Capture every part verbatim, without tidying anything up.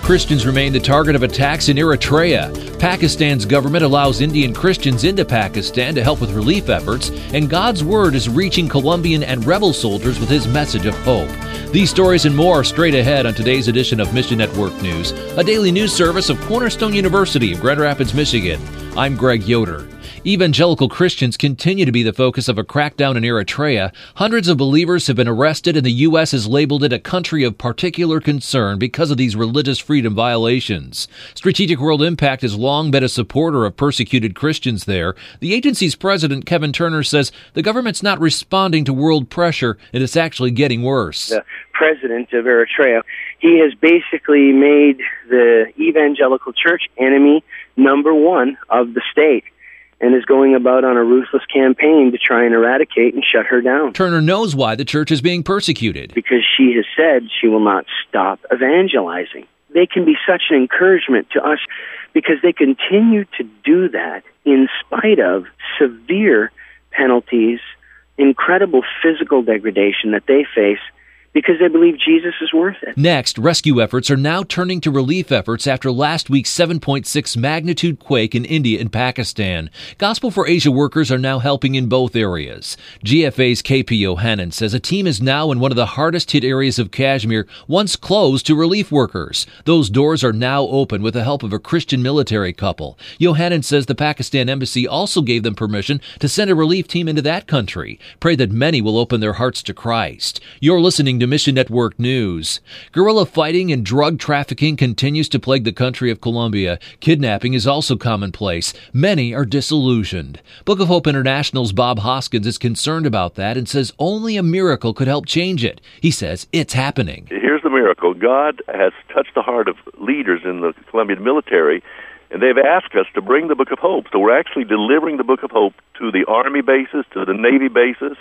Christians remain the target of attacks in Eritrea. Pakistan's government allows Indian Christians into Pakistan to help with relief efforts, and God's word is reaching Colombian and rebel soldiers with his message of hope. These stories and more straight ahead on today's edition of Mission Network News, a daily news service of Cornerstone University of Grand Rapids, Michigan. I'm Greg Yoder. Evangelical Christians continue to be the focus of a crackdown in Eritrea. Hundreds of believers have been arrested, and the U S has labeled it a country of particular concern because of these religious freedom violations. Strategic World Impact has long been a supporter of persecuted Christians there. The agency's president, Kevin Turner, says the government's not responding to world pressure, and it's actually getting worse. The president of Eritrea, he has basically made the evangelical church enemy number one of the state, and is going about on a ruthless campaign to try and eradicate and shut her down. Turner knows why the church is being persecuted. Because she has said she will not stop evangelizing. They can be such an encouragement to us because they continue to do that in spite of severe penalties, incredible physical degradation that they face, because they believe Jesus is worth it. Next, rescue efforts are now turning to relief efforts after last week's seven point six magnitude quake in India and Pakistan. Gospel for Asia workers are now helping in both areas. G F A's K P Yohannan says a team is now in one of the hardest hit areas of Kashmir, once closed to relief workers. Those doors are now open with the help of a Christian military couple. Yohannan says the Pakistan embassy also gave them permission to send a relief team into that country. Pray that many will open their hearts to Christ. You're listening to Mission Network News. Guerrilla fighting and drug trafficking continues to plague the country of Colombia. Kidnapping is also commonplace. Many are disillusioned. Book of Hope International's Bob Hoskins is concerned about that and says only a miracle could help change it. He says it's happening. Here's the miracle. God has touched the heart of leaders in the Colombian military, and they've asked us to bring the Book of Hope. So we're actually delivering the Book of Hope to the Army bases, to the Navy bases,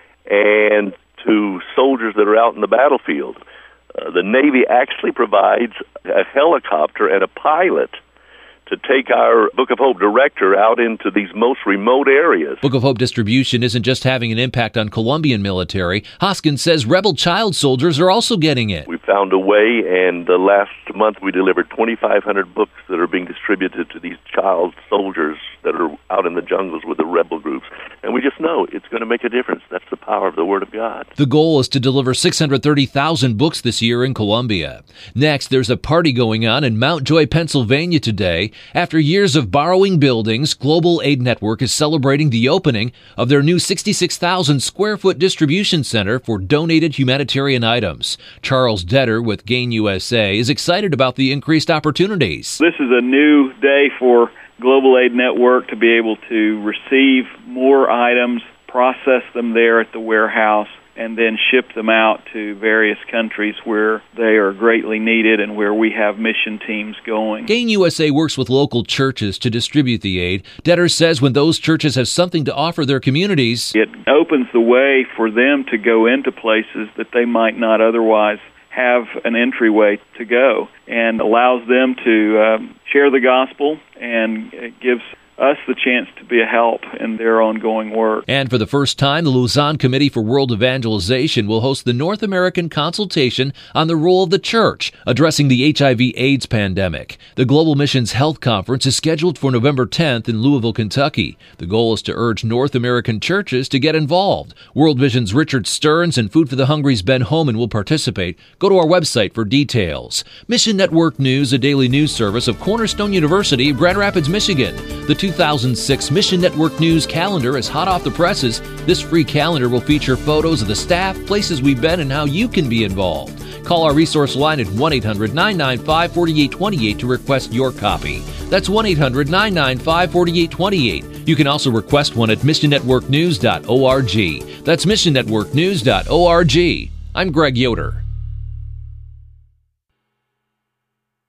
and to soldiers that are out in the battlefield. Uh, the Navy actually provides a helicopter and a pilot to take our Book of Hope director out into these most remote areas. Book of Hope distribution isn't just having an impact on Colombian military. Hoskins says rebel child soldiers are also getting it. We found a way, and uh, last month we delivered twenty-five hundred books that are being distributed to these child soldiers that are out in the jungles with the rebel groups. And we just know it's going to make a difference. That's the power of the Word of God. The goal is to deliver six hundred thirty thousand books this year in Colombia. Next, there's a party going on in Mount Joy, Pennsylvania today. After years of borrowing buildings, Global Aid Network is celebrating the opening of their new sixty-six thousand square foot distribution center for donated humanitarian items. Charles Detter with Gain U S A is excited about the increased opportunities. This is a new day for Global Aid Network to be able to receive more items, process them there at the warehouse, and then ship them out to various countries where they are greatly needed and where we have mission teams going. Gain U S A works with local churches to distribute the aid. Detter says when those churches have something to offer their communities, it opens the way for them to go into places that they might not otherwise have an entryway to go, and allows them to um, share the gospel, and it gives us the chance to be a help in their ongoing work. And for the first time, the Lausanne Committee for World Evangelization will host the North American Consultation on the Role of the Church, addressing the H I V AIDS pandemic. The Global Missions Health Conference is scheduled for November tenth in Louisville, Kentucky. The goal is to urge North American churches to get involved. World Vision's Richard Stearns and Food for the Hungry's Ben Homan will participate. Go to our website for details. Mission Network News, a daily news service of Cornerstone University, Grand Rapids, Michigan. The two thousand six Mission Network News calendar is hot off the presses. This free calendar will feature photos of the staff, places we've been, and how you can be involved. Call our resource line at one eight hundred nine nine five four eight two eight to request your copy. That's one eight hundred nine nine five four eight two eight. You can also request one at mission network news dot org. That's mission network news dot org. I'm Greg Yoder.